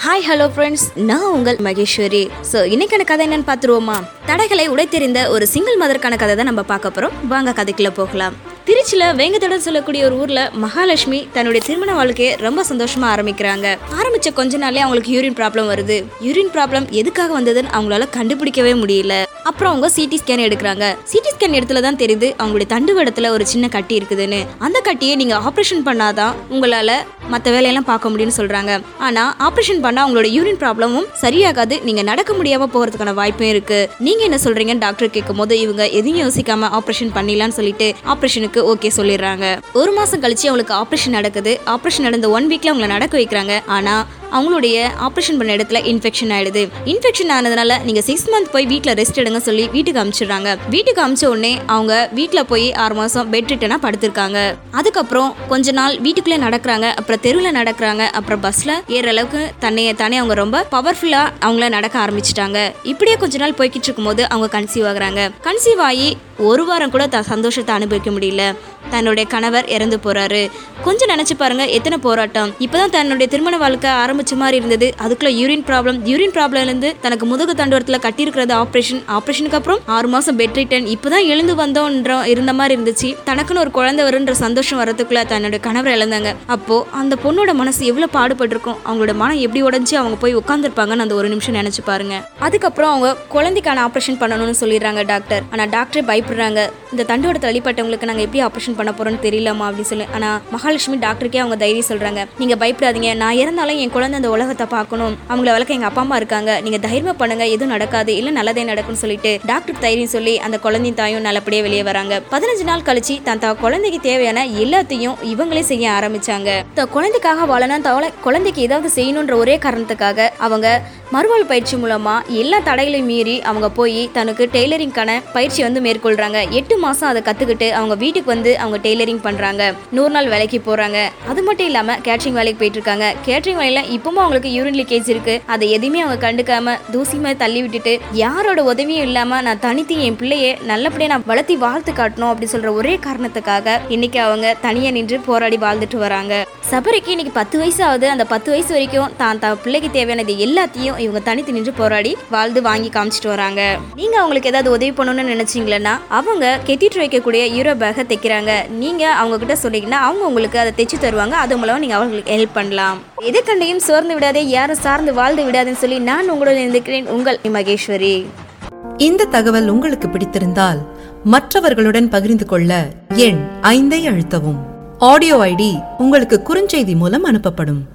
Hi hello friends, நான் உங்கள் Maheswari. So இன்னைக்கான கதை என்னன்னு பார்த்துருவோமா? தடைகளை உடைத்தெறிந்த ஒரு சிங்கிள் மதருக்கான கதை தான் நம்ம பார்க்க போகிறோம். வாங்க கதைக்குள்ள போகலாம். திருச்சியில் வேங்கத்தடன் சொல்லக்கூடிய ஒரு ஊர்ல மகாலட்சுமி தன்னுடைய திருமண வாழ்க்கையை ரொம்ப சந்தோஷமா ஆரம்பிக்கிறாங்க. ஆரம்பிச்ச கொஞ்ச நாளே அவங்களுக்கு யூரின் ப்ராப்ளம் வருது. யூரின் ப்ராப்ளம் எதுக்காக வந்ததுன்னு அவங்களால கண்டுபிடிக்கவே முடியல. அப்புறம் அவங்க சிடி ஸ்கேன் எடுக்கிறாங்க. சிடி ஸ்கேன் இடத்துல தான் தெரியுது அவங்களுடைய தண்டுவடத்துல ஒரு சின்ன கட்டி இருக்குதுன்னு. அந்த கட்டியை நீங்க ஆப்ரேஷன் பண்ணாதான் உங்களால மற்ற வேலையெல்லாம் பார்க்க முடியும்னு சொல்றாங்க. ஆனா ஆப்ரேஷன் பண்ணா உங்களோட யூரின் ப்ராப்ளமும் சரியாகாது, நீங்க நடக்க முடியாம போறதுக்கான வாய்ப்பும் இருக்கு. நீங்க என்ன சொல்றீங்க டாக்டர் கேட்கும் போது இவங்க எதையும் யோசிக்காம ஆப்ரேஷன் பண்ணிடலாம்னு சொல்லிட்டு ஆப்ரேஷனுக்கு ஓகே சொல்லிடுறாங்க. ஒரு மாசம் கழிச்சு அவங்களுக்கு ஆப்ரேஷன் நடக்குது. ஆப்ரேஷன் நடந்த 1 வீக்ல அவங்களை நடக்க வைக்கிறாங்க. ஆனா அவங்களுடைய ஆப்ரேஷன் பண்ண இடத்துல இன்ஃபெக்ஷன் ஆயிடுது. இன்ஃபெக்ஷன் ஆனதுனால நீங்க 6 மந்த் போய் வீட்டுல ரெஸ்ட் எடுங்க சொல்லி வீட்டுக்கு அனுப்பிச்சிடுறாங்க. வீட்டுக்கு அனுப்பிச்ச உடனே அவங்க வீட்டுல போய் 6 மாசம் பெட் ரிட்டனா படுத்திருக்காங்க. அதுக்கப்புறம் கொஞ்ச நாள் வீட்டுக்குள்ளே நடக்கிறாங்க, அப்புறம் தெருவில் நடக்கிறாங்க, அப்புறம் பஸ்ல ஏற அளவுக்கு தானே அவங்க ரொம்ப பவர்ஃபுல்லா அவங்கள நடக்க ஆரம்பிச்சிட்டாங்க. இப்படியே கொஞ்ச நாள் போய்கிட்டு இருக்கும் போது அவங்க கன்சீவ் ஆகுறாங்க. கன்சீவ் ஆகி 1 வாரம் கூட சந்தோஷத்தை அனுபவிக்க முடியல. தன்னுடைய கணவர் இறந்து போறாரு. கொஞ்சம் நினைச்சு பாருங்க, எத்தனை போராட்டம். இப்பதான் தன்னுடைய திருமண வாழ்க்கை ஆரம்பிச்ச மாதிரி இருந்தது. அதுக்குள்ள யூரின் ப்ராப்ளம்ல இருந்து தனக்கு முதுகு தண்டுவரத்துல கட்டி இருக்கிறது ஆப்ரேஷனுக்கு அப்புறம் 6 மாசம் பெட் ரிட்டன். இப்பதான் எழுந்து வந்தோன்ற இருந்த மாதிரி இருந்துச்சு. தனக்குன்னு ஒரு குழந்தை வருன்ற சந்தோஷம் வரதுக்குள்ள தன்னுடைய கணவர் இழந்தாங்க. அப்போ அந்த பொண்ணோட மனசு எவ்வளவு பாடுபட்டிருக்கும், அவங்களோட மனம் எப்படி உடைஞ்சு அவங்க போய் உட்கார்ந்துருப்பாங்கன்னு அந்த ஒரு நிமிஷம் நினைச்சு பாருங்க. அதுக்கப்புறம் அவங்க குழந்தைக்கான ஆப்ரேஷன் பண்ணணும்னு சொல்லிடுறாங்க டாக்டர். ஆனா டாக்டர் பயப்படுறாங்க. இந்த தண்டுவடத்தை அடிப்பட்டவங்களுக்கு நாங்க எப்படி ஆப்ரேஷன் பண்ண போறோம்னு தெரியலமா அப்படின்னு சொல்லி. ஆனா மகாலட்சுமி டாக்டருக்கே அவங்க தைரியம் சொல்றாங்க. நீங்க பயப்படாதீங்க, நான் இறந்தாலும் என் குழந்தை அந்த உலகத்தை பார்க்கணும், அவங்கள வளர்க்க எங்க அப்பா அம்மா இருக்காங்க, நீங்க தைரியமா பண்ணுங்க, எதுவும் நடக்காது, இல்ல நல்லதே நடக்கும்னு சொல்லிட்டு டாக்டர் தைரியம் சொல்லி அந்த குழந்தையும் தாயும் நல்லபடியே வெளியே வராங்க. 15 நாள் கழிச்சு தன் குழந்தைக்கு தேவையான எல்லாத்தையும் இவங்களே செய்ய ஆரம்பிச்சாங்க. குழந்தைக்காக வாழணும், குழந்தைக்கு ஏதாவது செய்யணும்ன்ற ஒரே காரணத்துக்காக அவங்க மறுவாழ் பயிற்சி மூலமா எல்லா தடைகளையும் மீறி அவங்க போய் தனக்கு டெய்லரிங்கான பயிற்சி மேற்கொள்றாங்க. 8 மாசம் அதை கத்துக்கிட்டு அவங்க வீட்டுக்கு அவங்க டெய்லரிங் பண்றாங்க. 100 நாள் வேலைக்கு போறாங்க. அது மட்டும் இல்லாம கேட்டரிங் வேலைக்கு போயிட்டு இருக்காங்க. கேட்டரிங் வேலையில இப்பவும் அவங்களுக்கு யூரின் லீக்கேஜ் இருக்கு. அதை எதுவுமே அவங்க கண்டுக்காம தூசி மாதிரி தள்ளி விட்டுட்டு யாரோட உதவியும் இல்லாம நான் தனித்து என் பிள்ளைய நல்லபடியா நான் வளர்த்தி வாழ்த்து காட்டணும் அப்படி சொல்ற ஒரே காரணத்துக்காக இன்னைக்கு அவங்க தனியா நின்று போராடி வாழ்ந்துட்டு வராங்க. சபரிக்கு இன்னைக்கு 10 வயசு ஆகுது. அந்த 10 வயசு வரைக்கும் தான் பிள்ளைக்கு தேவையானது எல்லாத்தையும் இவங்க தனித்து நின்று போராடி வாழ்ந்து வாங்கி காமிச்சிட்டு வராங்க. நீங்க அவங்களுக்கு ஏதாவது உதவி பண்ணணும்னு நினைச்சீங்களா, அவங்க கெட்டிட்டு வைக்கக்கூடிய யூரோ பேக்கை தைக்கிறாங்க. நீங்க அவங்க கிட்ட சொன்னீங்கன்னா அவங்க உங்களுக்கு அதை தைச்சு தருவாங்க. அது மூலம் நீங்க அவங்களுக்கு ஹெல்ப் பண்ணலாம். எது கண்டையும் சோர்ந்து விடாதே, யாரும் சார்ந்து வாழ்ந்து விடாதுன்னு சொல்லி நான் உங்களுடன் இருந்திருக்கிறேன், உங்கள் மகேஸ்வரி. இந்த தகவல் உங்களுக்கு பிடித்திருந்தால் மற்றவர்களுடன் பகிர்ந்து கொள்ள எண் 5 அழுத்தவும். ஆடியோ ஐடி உங்களுக்கு குறுஞ்செய்தி மூலம் அனுப்பப்படும்.